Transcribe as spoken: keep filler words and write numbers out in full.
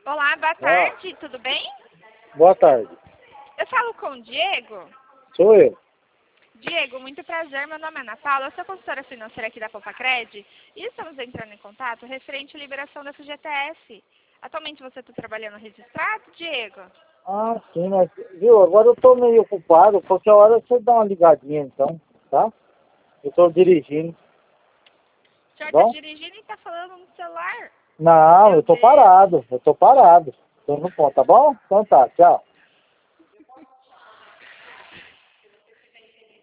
Olá, boa Ah, tarde, tudo bem? boa tarde. Eu falo com o Diego. Sou eu. Diego, muito prazer, meu nome é Ana Paula, eu sou consultora financeira aqui da Compacred e estamos entrando em contato referente à liberação da F G T S. Atualmente você está trabalhando registrado, Diego? Ah, sim, mas, viu, agora eu tô meio ocupado, qualquer hora você dá uma ligadinha então, tá? Eu tô dirigindo, O tá senhor está bom? dirigindo e está falando no celular? Não, Meu eu tô Deus. parado, eu tô parado. Tô no ponto, tá bom? Então tá, tchau.